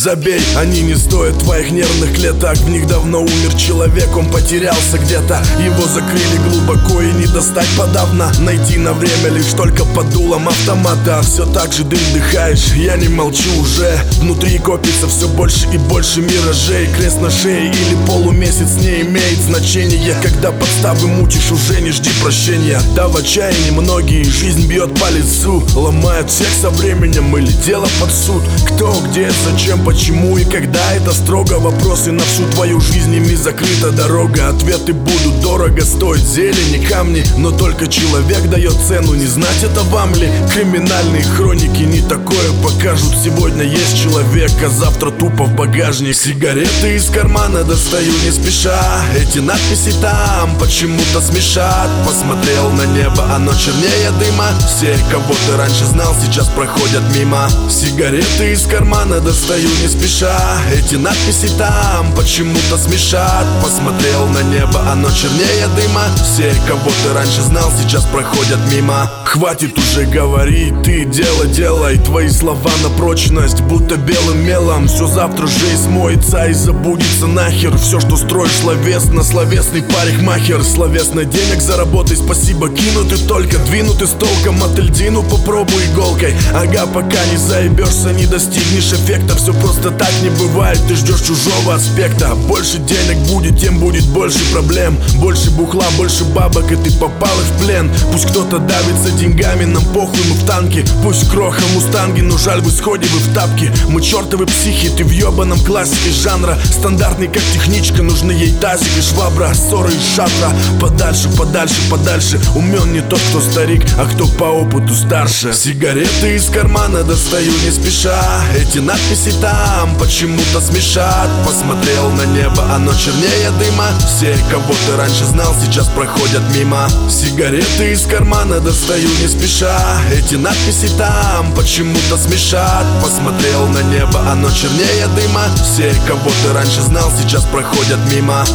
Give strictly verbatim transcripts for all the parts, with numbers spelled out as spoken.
забей, они не стоят твоих нервных клеток. В них давно умер человек, он потерялся где-то. Его закрыли глубоко и не достать подавно. Найти на время лишь только под дулом автомата. Все так же дым вдыхаешь, я не молчу уже. Внутри копится все больше и больше миражей. Крест на шее или полумесяц не имеет значения. Когда подставы мутишь, уже не жди прощения. Да, в отчаянии многие, жизнь бьет по лицу. Ломают всех со временем или дело под суд. Кто, где, зачем, почему и когда, это строго вопросы на всю твою жизнь. Ими закрыта дорога, ответы будут дорого стоить зелени, камни. Но только человек дает цену, не знать это вам ли? Криминальные хроники не такое покажут. Сегодня есть человек, а завтра тупо в багажник. Сигареты из кармана достаю не спеша. Эти надписи там почему-то смешат. Посмотрел на небо, оно чернее дыма. Все, кого ты раньше знал, сейчас проходят мимо. Сигареты из кармана достаю не спеша. Эти надписи там почему-то смешат. Посмотрел на небо, оно чернее дыма. Все, кого ты раньше знал, сейчас проходят мимо. Хватит уже говорить, ты дело делай. Твои слова на прочность, будто белым мелом. Все завтра же и смоется, и забудется нахер. Все, что строишь словесно, словесный парикмахер. Словесно денег заработай, спасибо, кинуты только. Двинуты с толком, от льдину попробуй иголкой. Ага, пока не заебешься, не достигнешь эффекта. Все просто так не бывает, ты ждешь чужого аспекта. Больше денег будет, тем будет больше проблем. Больше бухла, больше бабок, и ты попал в плен. Пусть кто-то давится деньгами, нам похуй, мы в танке. Пусть кроха мустанги, но жаль, в исходе вы в тапке. Мы чертовы психи, ты в ебаном классике жанра. Стандартный как техничка, нужны ей тазик и швабра. Ссоры и шатра, подальше, подальше, подальше. Умен не тот, кто старик, а кто по опыту старше. Сигареты из кармана достаю не спеша. Эти надписи там почему-то смешат. Посмотрел на небо, оно чернее дыма. Все, кого ты раньше знал, сейчас проходят мимо. Сигареты из кармана достаю не спеша. Эти надписи там почему-то смешат. Посмотрел на небо, оно чернее дыма. Все, кого ты раньше знал, сейчас проходят мимо.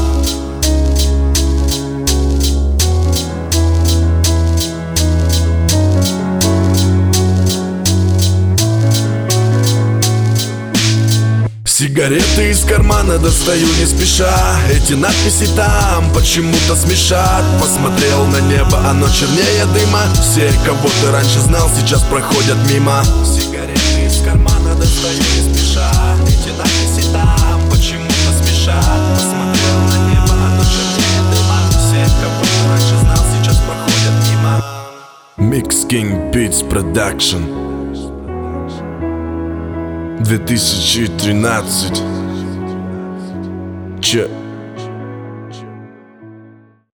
Сигареты из кармана достаю не спеша. Эти надписи там почему-то смешат. Посмотрел на небо, оно чернее дыма. Все, кого ты раньше знал, сейчас проходят мимо. Сигареты из кармана достаю не спеша. Эти надписи там почему-то смешат. Посмотрел на небо, оно чернее дыма. Все, кого ты раньше знал, сейчас проходят мимо. Mix King Beats Production две тысячи тринадцать. Че?